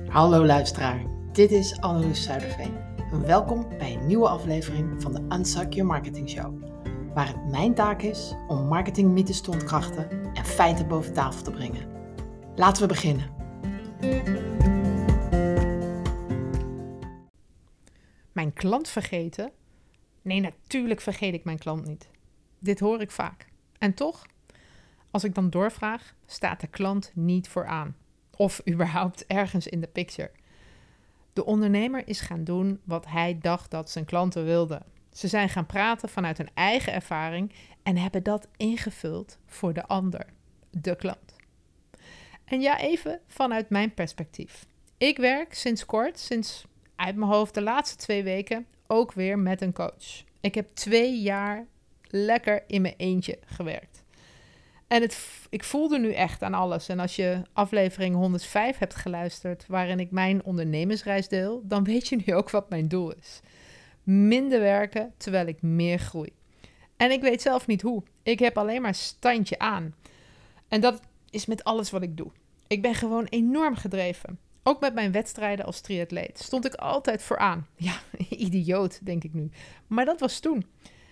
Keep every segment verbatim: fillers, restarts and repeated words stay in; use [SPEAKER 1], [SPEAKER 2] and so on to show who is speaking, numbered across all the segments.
[SPEAKER 1] Hallo luisteraar, dit is Anneloes Zuiderveen. Welkom bij een nieuwe aflevering van de Unsuck Your Marketing Show. Waar het mijn taak is om marketingmythes te ontkrachten en feiten boven tafel te brengen. Laten we beginnen.
[SPEAKER 2] Mijn klant vergeten? Nee, natuurlijk vergeet ik mijn klant niet. Dit hoor ik vaak. En toch, als ik dan doorvraag, staat de klant niet vooraan. Of überhaupt ergens in de picture. De ondernemer is gaan doen wat hij dacht dat zijn klanten wilden. Ze zijn gaan praten vanuit hun eigen ervaring en hebben dat ingevuld voor de ander, de klant. En ja, even vanuit mijn perspectief. Ik werk sinds kort, sinds uit mijn hoofd de laatste twee weken, ook weer met een coach. Ik heb twee jaar lekker in mijn eentje gewerkt. En het, ik voelde nu echt aan alles. En als je aflevering honderdvijf hebt geluisterd, waarin ik mijn ondernemersreis deel, dan weet je nu ook wat mijn doel is. Minder werken, terwijl ik meer groei. En ik weet zelf niet hoe. Ik heb alleen maar standje aan. En dat is met alles wat ik doe. Ik ben gewoon enorm gedreven. Ook met mijn wedstrijden als triatleet stond ik altijd vooraan. Ja, idioot, denk ik nu. Maar dat was toen.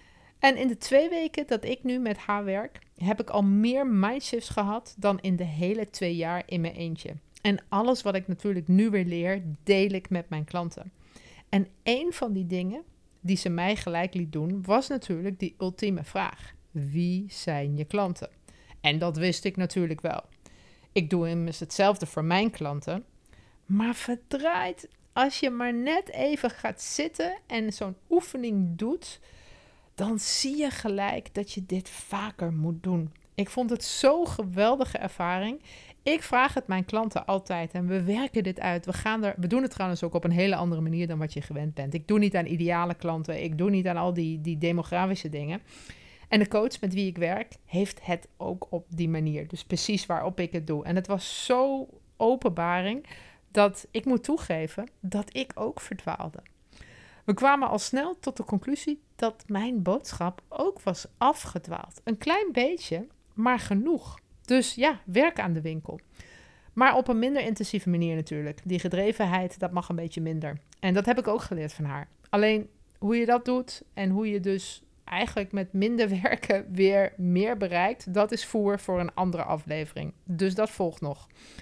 [SPEAKER 2] En in de twee weken dat ik nu met haar werk, heb ik al meer mindshifts gehad dan in de hele twee jaar in mijn eentje. En alles wat ik natuurlijk nu weer leer, deel ik met mijn klanten. En een van die dingen die ze mij gelijk liet doen, was natuurlijk die ultieme vraag. Wie zijn je klanten? En dat wist ik natuurlijk wel. Ik doe immers hetzelfde voor mijn klanten. Maar verdraaid, als je maar net even gaat zitten en zo'n oefening doet, dan zie je gelijk dat je dit vaker moet doen. Ik vond het zo'n geweldige ervaring. Ik vraag het mijn klanten altijd en we werken dit uit. We, gaan er, we doen het trouwens ook op een hele andere manier dan wat je gewend bent. Ik doe niet aan ideale klanten, ik doe niet aan al die, die demografische dingen. En de coach met wie ik werk heeft het ook op die manier. Dus precies waarop ik het doe. En het was zo openbaring dat ik moet toegeven dat ik ook verdwaalde. We kwamen al snel tot de conclusie dat mijn boodschap ook was afgedwaald. Een klein beetje, maar genoeg. Dus ja, werk aan de winkel. Maar op een minder intensieve manier natuurlijk. Die gedrevenheid, dat mag een beetje minder. En dat heb ik ook geleerd van haar. Alleen hoe je dat doet en hoe je dus eigenlijk met minder werken weer meer bereikt, dat is voer voor een andere aflevering. Dus dat volgt nog.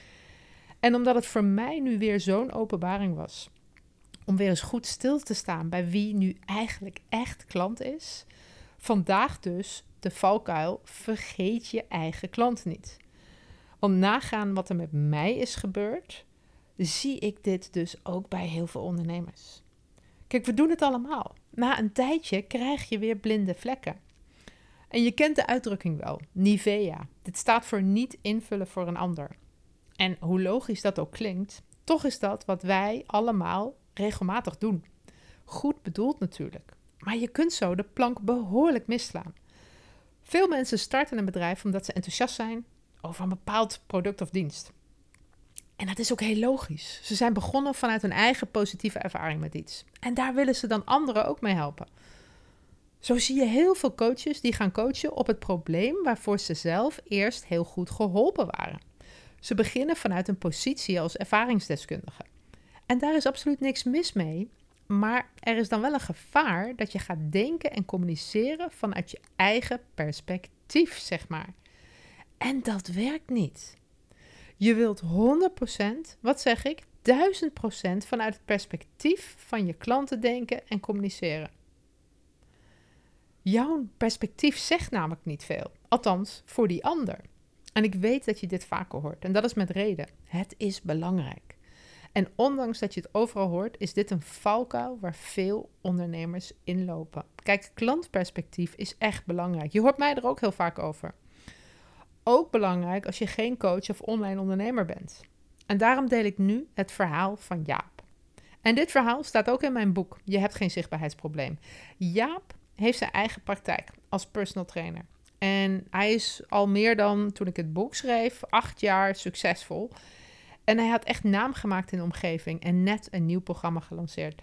[SPEAKER 2] En omdat het voor mij nu weer zo'n openbaring was, om weer eens goed stil te staan bij wie nu eigenlijk echt klant is. Vandaag dus de valkuil, vergeet je eigen klant niet. Om nagaan wat er met mij is gebeurd, zie ik dit dus ook bij heel veel ondernemers. Kijk, we doen het allemaal. Na een tijdje krijg je weer blinde vlekken. En je kent de uitdrukking wel, Nivea. Dit staat voor niet invullen voor een ander. En hoe logisch dat ook klinkt, toch is dat wat wij allemaal regelmatig doen. Goed bedoeld natuurlijk. Maar je kunt zo de plank behoorlijk misslaan. Veel mensen starten een bedrijf omdat ze enthousiast zijn over een bepaald product of dienst. En dat is ook heel logisch. Ze zijn begonnen vanuit hun eigen positieve ervaring met iets. En daar willen ze dan anderen ook mee helpen. Zo zie je heel veel coaches die gaan coachen op het probleem waarvoor ze zelf eerst heel goed geholpen waren. Ze beginnen vanuit een positie als ervaringsdeskundige. En daar is absoluut niks mis mee, maar er is dan wel een gevaar dat je gaat denken en communiceren vanuit je eigen perspectief, zeg maar. En dat werkt niet. Je wilt honderd procent, wat zeg ik, duizend procent vanuit het perspectief van je klanten denken en communiceren. Jouw perspectief zegt namelijk niet veel, althans voor die ander. En ik weet dat je dit vaker hoort en dat is met reden. Het is belangrijk. En ondanks dat je het overal hoort, is dit een valkuil waar veel ondernemers inlopen. Kijk, klantperspectief is echt belangrijk. Je hoort mij er ook heel vaak over. Ook belangrijk als je geen coach of online ondernemer bent. En daarom deel ik nu het verhaal van Jaap. En dit verhaal staat ook in mijn boek. Je hebt geen zichtbaarheidsprobleem. Jaap heeft zijn eigen praktijk als personal trainer. En hij is al meer dan, toen ik het boek schreef, acht jaar succesvol. En hij had echt naam gemaakt in de omgeving en net een nieuw programma gelanceerd.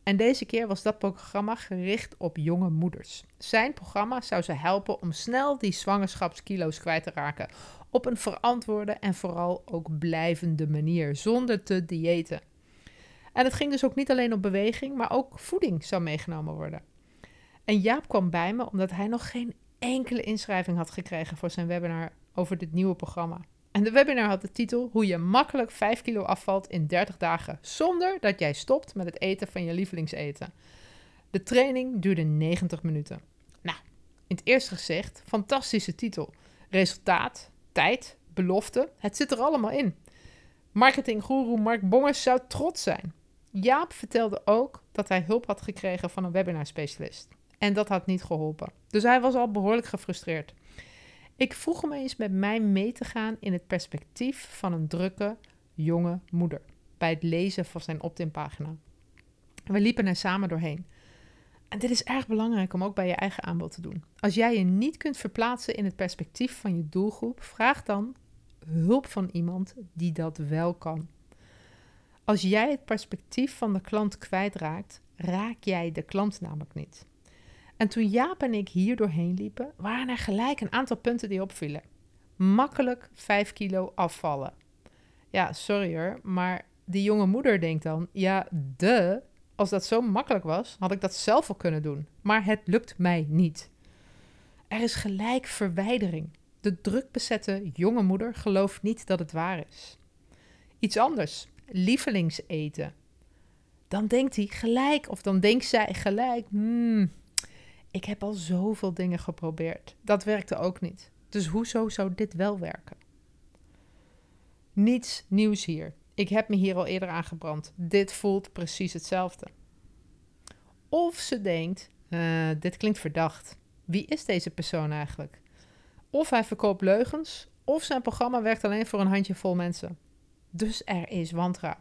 [SPEAKER 2] En deze keer was dat programma gericht op jonge moeders. Zijn programma zou ze helpen om snel die zwangerschapskilo's kwijt te raken. Op een verantwoorde en vooral ook blijvende manier, zonder te diëten. En het ging dus ook niet alleen op beweging, maar ook voeding zou meegenomen worden. En Jaap kwam bij me omdat hij nog geen enkele inschrijving had gekregen voor zijn webinar over dit nieuwe programma. En de webinar had de titel Hoe je makkelijk vijf kilo afvalt in dertig dagen, zonder dat jij stopt met het eten van je lievelingseten. De training duurde negentig minuten. Nou, in het eerste gezicht, fantastische titel. Resultaat, tijd, belofte, het zit er allemaal in. Marketinggoeroe Mark Bongers zou trots zijn. Jaap vertelde ook dat hij hulp had gekregen van een webinarspecialist. En dat had niet geholpen. Dus hij was al behoorlijk gefrustreerd. Ik vroeg hem eens met mij mee te gaan in het perspectief van een drukke, jonge moeder. Bij het lezen van zijn opt-in pagina. We liepen er samen doorheen. En dit is erg belangrijk om ook bij je eigen aanbod te doen. Als jij je niet kunt verplaatsen in het perspectief van je doelgroep, vraag dan hulp van iemand die dat wel kan. Als jij het perspectief van de klant kwijtraakt, raak jij de klant namelijk niet. En toen Jaap en ik hier doorheen liepen, waren er gelijk een aantal punten die opvielen. Makkelijk vijf kilo afvallen. Ja, sorry hoor, maar die jonge moeder denkt dan, ja, de, als dat zo makkelijk was, had ik dat zelf wel kunnen doen. Maar het lukt mij niet. Er is gelijk verwijdering. De drukbezette jonge moeder gelooft niet dat het waar is. Iets anders, lievelingseten. Dan denkt hij gelijk, of dan denkt zij gelijk, hmm, ik heb al zoveel dingen geprobeerd. Dat werkte ook niet. Dus hoezo zou dit wel werken? Niets nieuws hier. Ik heb me hier al eerder aangebrand. Dit voelt precies hetzelfde. Of ze denkt, uh, dit klinkt verdacht. Wie is deze persoon eigenlijk? Of hij verkoopt leugens, of zijn programma werkt alleen voor een handjevol mensen. Dus er is wantrouwen.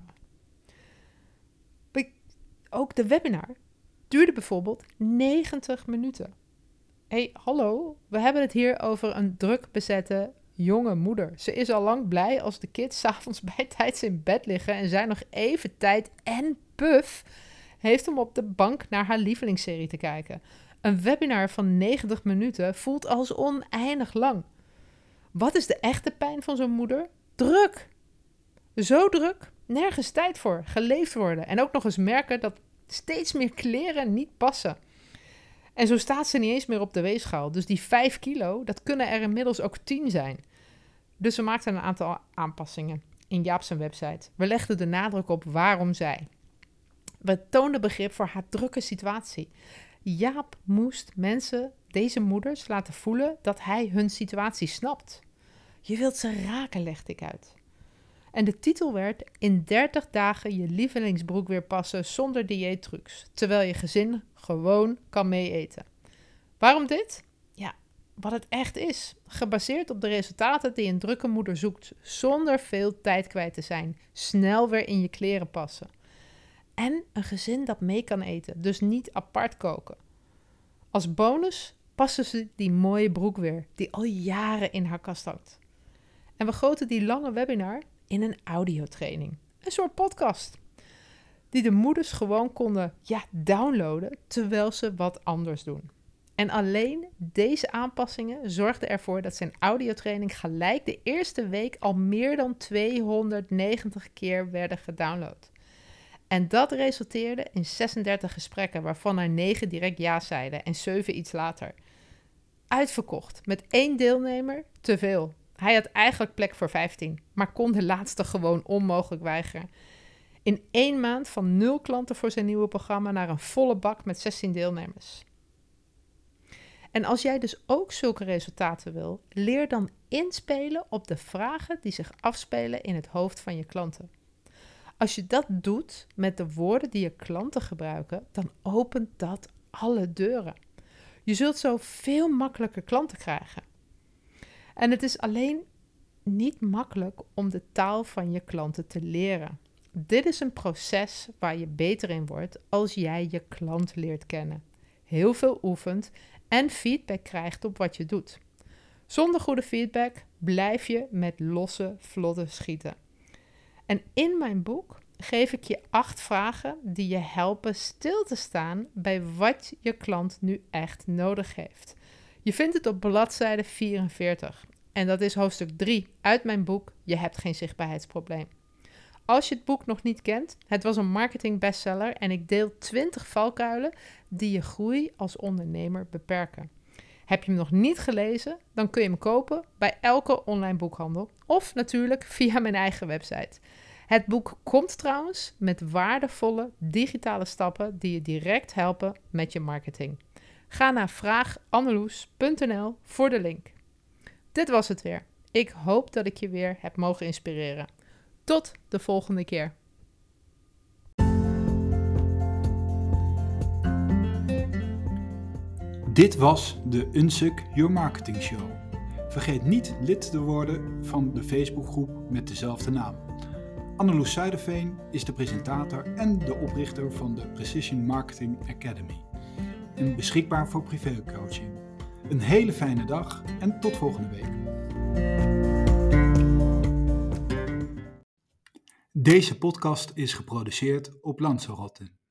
[SPEAKER 2] Ook de webinar duurde bijvoorbeeld negentig minuten. Hé, hey, hallo, we hebben het hier over een druk bezette jonge moeder. Ze is al lang blij als de kids 's avonds bijtijds in bed liggen en zij nog even tijd en puf heeft om op de bank naar haar lievelingsserie te kijken. Een webinar van negentig minuten voelt als oneindig lang. Wat is de echte pijn van zo'n moeder? Druk! Zo druk, nergens tijd voor, geleefd worden. En ook nog eens merken dat steeds meer kleren niet passen. En zo staat ze niet eens meer op de weegschaal. Dus die vijf kilo, dat kunnen er inmiddels ook tien zijn. Dus we maakten een aantal aanpassingen in Jaap's website. We legden de nadruk op waarom zij. We toonden begrip voor haar drukke situatie. Jaap moest mensen, deze moeders, laten voelen dat hij hun situatie snapt. Je wilt ze raken, legde ik uit. En de titel werd in dertig dagen je lievelingsbroek weer passen zonder dieettrucs, terwijl je gezin gewoon kan meeeten. Waarom dit? Ja, wat het echt is. Gebaseerd op de resultaten die een drukke moeder zoekt, zonder veel tijd kwijt te zijn. Snel weer in je kleren passen. En een gezin dat mee kan eten, dus niet apart koken. Als bonus passen ze die mooie broek weer, die al jaren in haar kast hangt. En we goten die lange webinar in een audiotraining. Een soort podcast. Die de moeders gewoon konden ja, downloaden terwijl ze wat anders doen. En alleen deze aanpassingen zorgden ervoor dat zijn audiotraining gelijk de eerste week al meer dan tweehonderdnegentig keer werden gedownload. En dat resulteerde in zesendertig gesprekken, waarvan er negen direct ja zeiden en zeven iets later. Uitverkocht, met één deelnemer te veel. Hij had eigenlijk plek voor vijftien, maar kon de laatste gewoon onmogelijk weigeren. In één maand van nul klanten voor zijn nieuwe programma naar een volle bak met zestien deelnemers. En als jij dus ook zulke resultaten wil, leer dan inspelen op de vragen die zich afspelen in het hoofd van je klanten. Als je dat doet met de woorden die je klanten gebruiken, dan opent dat alle deuren. Je zult zo veel makkelijker klanten krijgen. En het is alleen niet makkelijk om de taal van je klanten te leren. Dit is een proces waar je beter in wordt als jij je klant leert kennen. Heel veel oefent en feedback krijgt op wat je doet. Zonder goede feedback blijf je met losse vlotten schieten. En in mijn boek geef ik je acht vragen die je helpen stil te staan bij wat je klant nu echt nodig heeft. Je vindt het op bladzijde vierenveertig en dat is hoofdstuk drie uit mijn boek Je hebt geen zichtbaarheidsprobleem. Als je het boek nog niet kent, het was een marketing bestseller en ik deel twintig valkuilen die je groei als ondernemer beperken. Heb je hem nog niet gelezen, dan kun je hem kopen bij elke online boekhandel of natuurlijk via mijn eigen website. Het boek komt trouwens met waardevolle digitale stappen die je direct helpen met je marketing. Ga naar vraag anneloes punt n l voor de link. Dit was het weer. Ik hoop dat ik je weer heb mogen inspireren. Tot de volgende keer.
[SPEAKER 3] Dit was de Unsuck Your Marketing Show. Vergeet niet lid te worden van de Facebookgroep met dezelfde naam. Anneloes Zuiderveen is de presentator en de oprichter van de Precision Marketing Academy. En beschikbaar voor privécoaching. Een hele fijne dag en tot volgende week. Deze podcast is geproduceerd op Lanzarote.